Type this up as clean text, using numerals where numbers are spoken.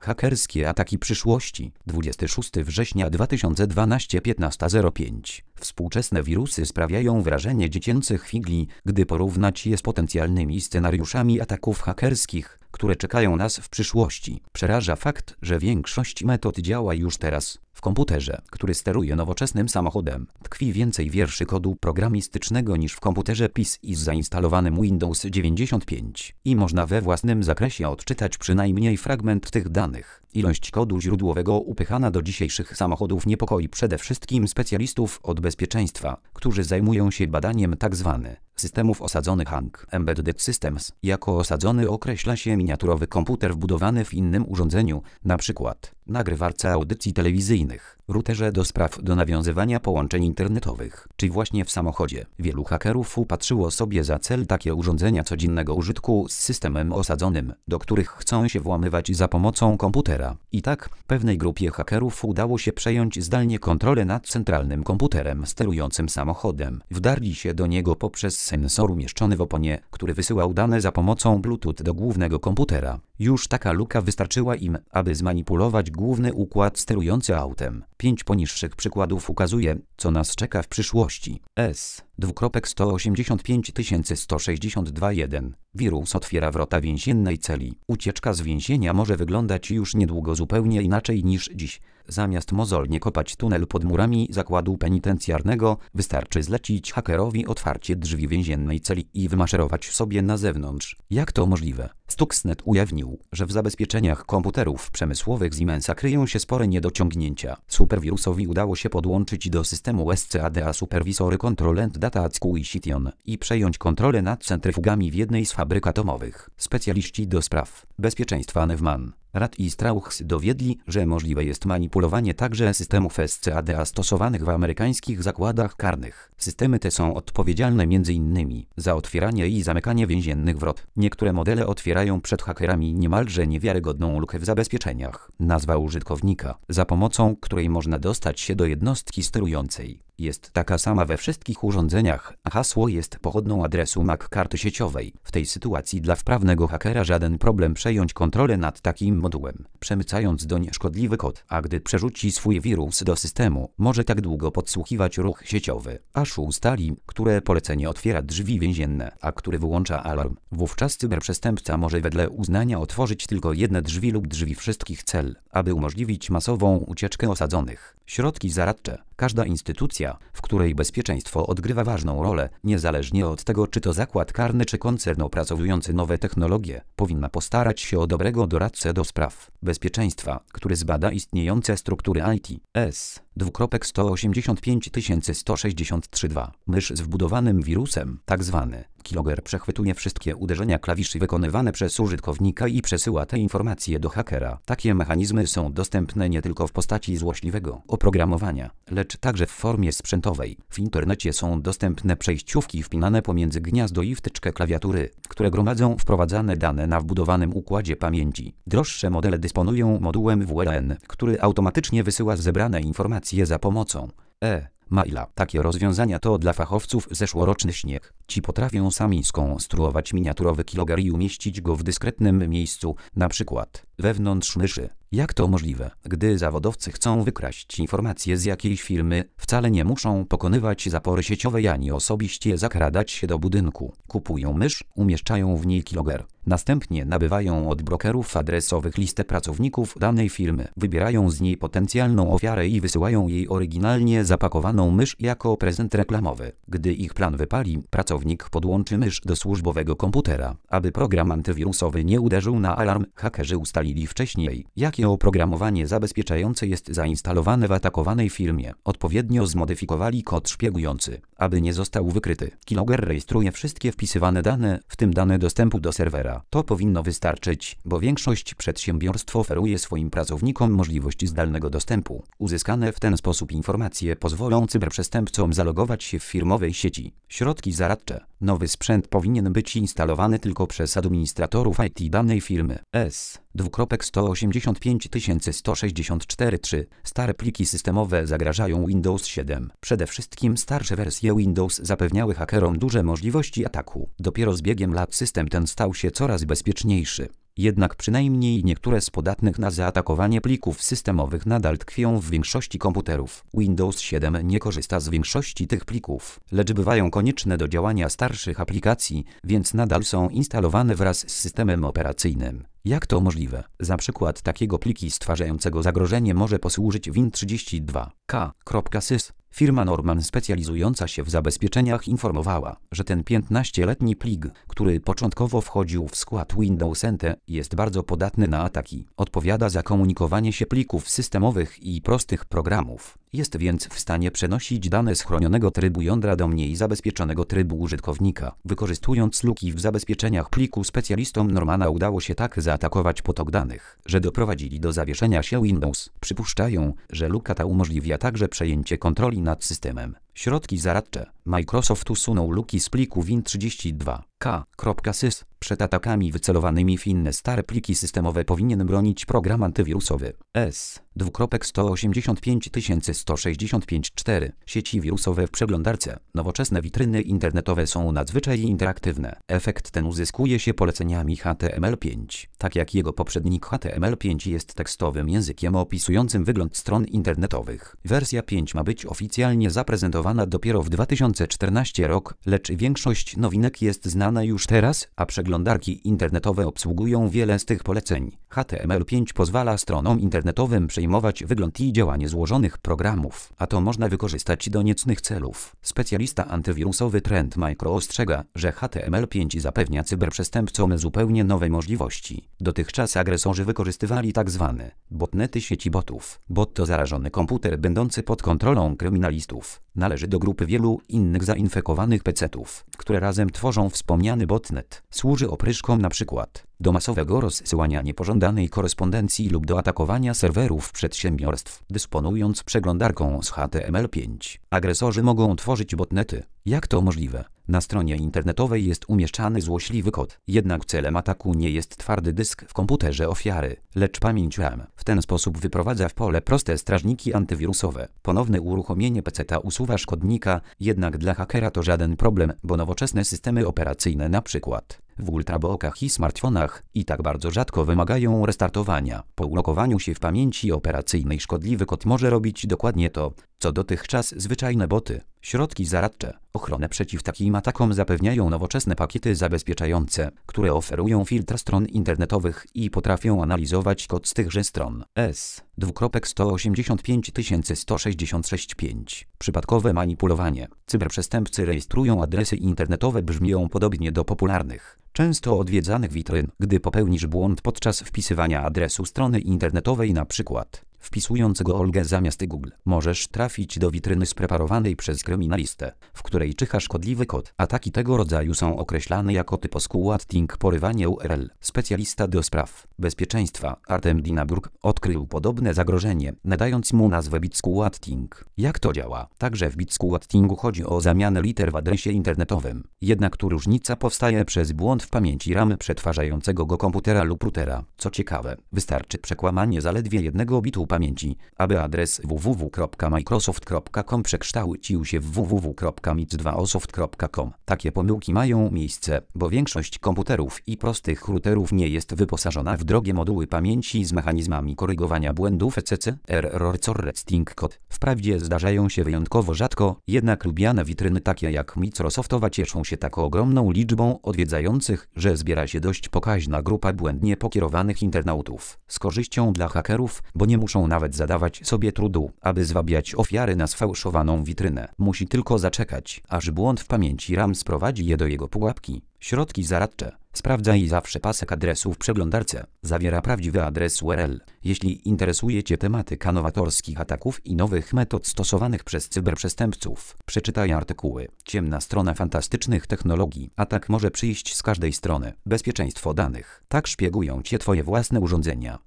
Hakerskie ataki przyszłości. 26 września 2012 15:05. Współczesne wirusy sprawiają wrażenie dziecięcych figli, gdy porównać je z potencjalnymi scenariuszami ataków hakerskich, które czekają nas w przyszłości. Przeraża fakt, że większość metod działa już teraz. W komputerze, który steruje nowoczesnym samochodem, tkwi więcej wierszy kodu programistycznego niż w komputerze PC z zainstalowanym Windows 95 i można we własnym zakresie odczytać przynajmniej fragment tych danych. Ilość kodu źródłowego upychana do dzisiejszych samochodów niepokoi przede wszystkim specjalistów od bezpieczeństwa, którzy zajmują się badaniem tzw. systemów osadzonych Embedded Systems. Jako osadzony określa się miniaturowy komputer wbudowany w innym urządzeniu, np. nagrywarce audycji telewizyjnych, routerze do spraw do nawiązywania połączeń internetowych, czy właśnie w samochodzie. Wielu hakerów upatrzyło sobie za cel takie urządzenia codziennego użytku z systemem osadzonym, do których chcą się włamywać za pomocą komputera. I tak, pewnej grupie hakerów udało się przejąć zdalnie kontrolę nad centralnym komputerem sterującym samochodem. Wdarli się do niego poprzez sensor umieszczony w oponie, który wysyłał dane za pomocą Bluetooth do głównego komputera. Już taka luka wystarczyła im, aby zmanipulować główny układ sterujący autem. 5 poniższych przykładów ukazuje, co nas czeka w przyszłości. S:185162.1. Wirus otwiera wrota więziennej celi. Ucieczka z więzienia może wyglądać już niedługo zupełnie inaczej niż dziś. Zamiast mozolnie kopać tunel pod murami zakładu penitencjarnego, wystarczy zlecić hakerowi otwarcie drzwi więziennej celi i wymaszerować sobie na zewnątrz. Jak to możliwe? Stuxnet ujawnił, że w zabezpieczeniach komputerów przemysłowych Siemensa kryją się spore niedociągnięcia. Superwirusowi udało się podłączyć do systemu SCADA Supervisory Control and Data Acquisition i przejąć kontrolę nad centryfugami w jednej z fabryk atomowych. Specjaliści do spraw bezpieczeństwa Neumann, Rad i Strauchs dowiedli, że możliwe jest manipulowanie także systemów SCADA stosowanych w amerykańskich zakładach karnych. Systemy te są odpowiedzialne m.in. za otwieranie i zamykanie więziennych wrot. Niektóre modele otwierają przed hakerami niemalże niewiarygodną lukę w zabezpieczeniach. Nazwa użytkownika, za pomocą której można dostać się do jednostki sterującej, jest taka sama we wszystkich urządzeniach, a hasło jest pochodną adresu MAC karty sieciowej. W tej sytuacji dla wprawnego hakera żaden problem przejąć kontrolę nad takim modułem, przemycając doń szkodliwy kod, a gdy przerzuci swój wirus do systemu, może tak długo podsłuchiwać ruch sieciowy, aż ustali, które polecenie otwiera drzwi więzienne, a który wyłącza alarm. Wówczas cyberprzestępca może wedle uznania otworzyć tylko jedne drzwi lub drzwi wszystkich cel, aby umożliwić masową ucieczkę osadzonych. Środki zaradcze. Każda instytucja, w której bezpieczeństwo odgrywa ważną rolę, niezależnie od tego, czy to zakład karny czy koncern opracowujący nowe technologie, powinna postarać się o dobrego doradcę do spraw bezpieczeństwa, który zbada istniejące struktury IT. S:185163.2. Mysz z wbudowanym wirusem, tzw. keylogger, przechwytuje wszystkie uderzenia klawiszy wykonywane przez użytkownika i przesyła te informacje do hakera. Takie mechanizmy są dostępne nie tylko w postaci złośliwego oprogramowania, lecz także w formie sprzętowej. W internecie są dostępne przejściówki wpinane pomiędzy gniazdo i wtyczkę klawiatury, które gromadzą wprowadzane dane na wbudowanym układzie pamięci. Droższe modele dysponują modułem WLAN, który automatycznie wysyła zebrane informacje za pomocą maila. Takie rozwiązania to dla fachowców zeszłoroczny śnieg. Ci potrafią sami skonstruować miniaturowy keylogger i umieścić go w dyskretnym miejscu, na przykład wewnątrz myszy. Jak to możliwe? Gdy zawodowcy chcą wykraść informacje z jakiejś firmy, wcale nie muszą pokonywać zapory sieciowej ani osobiście zakradać się do budynku. Kupują mysz, umieszczają w niej keylogger. Następnie nabywają od brokerów adresowych listę pracowników danej firmy. Wybierają z niej potencjalną ofiarę i wysyłają jej oryginalnie zapakowaną mysz jako prezent reklamowy. Gdy ich plan wypali, pracownik podłączy mysz do służbowego komputera. Aby program antywirusowy nie uderzył na alarm, hakerzy ustalili wcześniej, jakie oprogramowanie zabezpieczające jest zainstalowane w atakowanej firmie. Odpowiednio zmodyfikowali kod szpiegujący, aby nie został wykryty. Keylogger rejestruje wszystkie wpisywane dane, w tym dane dostępu do serwera. To powinno wystarczyć, bo większość przedsiębiorstw oferuje swoim pracownikom możliwość zdalnego dostępu. Uzyskane w ten sposób informacje pozwolą cyberprzestępcom zalogować się w firmowej sieci. Środki zaradcze. Nowy sprzęt powinien być instalowany tylko przez administratorów IT danej firmy. S:185164.3. Stare pliki systemowe zagrażają Windows 7. Przede wszystkim starsze wersje Windows zapewniały hakerom duże możliwości ataku. Dopiero z biegiem lat system ten stał się coraz bezpieczniejszy. Jednak przynajmniej niektóre z podatnych na zaatakowanie plików systemowych nadal tkwią w większości komputerów. Windows 7 nie korzysta z większości tych plików, lecz bywają konieczne do działania starszych aplikacji, więc nadal są instalowane wraz z systemem operacyjnym. Jak to możliwe? Za przykład takiego pliki stwarzającego zagrożenie może posłużyć Win32.sys. Firma Norman specjalizująca się w zabezpieczeniach informowała, że ten 15-letni plik, który początkowo wchodził w skład Windows NT, jest bardzo podatny na ataki. Odpowiada za komunikowanie się plików systemowych i prostych programów. Jest więc w stanie przenosić dane z chronionego trybu jądra do mniej zabezpieczonego trybu użytkownika. Wykorzystując luki w zabezpieczeniach pliku, specjalistom Normana udało się tak zaatakować potok danych, że doprowadzili do zawieszenia się Windows. Przypuszczają, że luka ta umożliwia także przejęcie kontroli nad systemem. Środki zaradcze. Microsoft usunął luki z pliku Win32.sys. Przed atakami wycelowanymi w inne stare pliki systemowe powinien bronić program antywirusowy S-185165-4. Sieci wirusowe w przeglądarce. Nowoczesne witryny internetowe są nadzwyczaj interaktywne. Efekt ten uzyskuje się poleceniami HTML5. Tak jak jego poprzednik, HTML5 jest tekstowym językiem opisującym wygląd stron internetowych. Wersja 5 ma być oficjalnie zaprezentowana dopiero w 2014 rok, lecz większość nowinek jest znana już teraz, a przeglądarki internetowe obsługują wiele z tych poleceń. HTML5 pozwala stronom internetowym przejmować wygląd i działanie złożonych programów, a to można wykorzystać do niecnych celów. Specjalista antywirusowy Trend Micro ostrzega, że HTML5 zapewnia cyberprzestępcom zupełnie nowe możliwości. Dotychczas agresorzy wykorzystywali tzw. botnety sieci botów. Bot to zarażony komputer będący pod kontrolą kryminalistów. Należy do grupy wielu innych zainfekowanych pecetów, które razem tworzą wspomniany botnet. Służy opryszkom np. do masowego rozsyłania niepożądanej korespondencji lub do atakowania serwerów przedsiębiorstw. Dysponując przeglądarką z HTML5, agresorzy mogą tworzyć botnety. Jak to możliwe? Na stronie internetowej jest umieszczany złośliwy kod. Jednak celem ataku nie jest twardy dysk w komputerze ofiary, lecz pamięć RAM. W ten sposób wyprowadza w pole proste strażniki antywirusowe. Ponowne uruchomienie peceta usuwa szkodnika, jednak dla hakera to żaden problem, bo nowoczesne systemy operacyjne np. w ultrabookach i smartfonach i tak bardzo rzadko wymagają restartowania. Po ulokowaniu się w pamięci operacyjnej szkodliwy kod może robić dokładnie to, co dotychczas zwyczajne boty. Środki zaradcze. Ochronę przeciw takim atakom zapewniają nowoczesne pakiety zabezpieczające, które oferują filtr stron internetowych i potrafią analizować kod z tychże stron. S-185166.5. Przypadkowe manipulowanie. Cyberprzestępcy rejestrują adresy internetowe brzmią podobnie do popularnych, często odwiedzanych witryn. Gdy popełnisz błąd podczas wpisywania adresu strony internetowej, np. wpisując go Olgę zamiast Google, możesz trafić do witryny spreparowanej przez kryminalistę, w której czyha szkodliwy kod. Ataki tego rodzaju są określane jako typosquatting, porywanie URL. Specjalista do spraw bezpieczeństwa Artem Dinaburg odkrył podobne zagrożenie, nadając mu nazwę bitsquatting. Jak to działa? Także w bitsquattingu chodzi o zamianę liter w adresie internetowym. Jednak tu różnica powstaje przez błąd w pamięci RAM przetwarzającego go komputera lub routera. Co ciekawe, wystarczy przekłamanie zaledwie jednego bitu pamięci, aby adres www.microsoft.com przekształcił się w www.mic2osoft.com. Takie pomyłki mają miejsce, bo większość komputerów i prostych routerów nie jest wyposażona w drogie moduły pamięci z mechanizmami korygowania błędów etc. Error correcting code. Wprawdzie zdarzają się wyjątkowo rzadko, jednak lubiane witryny takie jak Microsoftowa cieszą się taką ogromną liczbą odwiedzających, że zbiera się dość pokaźna grupa błędnie pokierowanych internautów. Z korzyścią dla hakerów, bo nie muszą nawet zadawać sobie trudu, aby zwabiać ofiary na sfałszowaną witrynę. Musi tylko zaczekać, aż błąd w pamięci RAM sprowadzi je do jego pułapki. Środki zaradcze. Sprawdzaj zawsze pasek adresu w przeglądarce. Zawiera prawdziwy adres URL. Jeśli interesuje Cię tematyka nowatorskich ataków i nowych metod stosowanych przez cyberprzestępców, przeczytaj artykuły. Ciemna strona fantastycznych technologii. Atak może przyjść z każdej strony. Bezpieczeństwo danych. Tak szpiegują Cię Twoje własne urządzenia.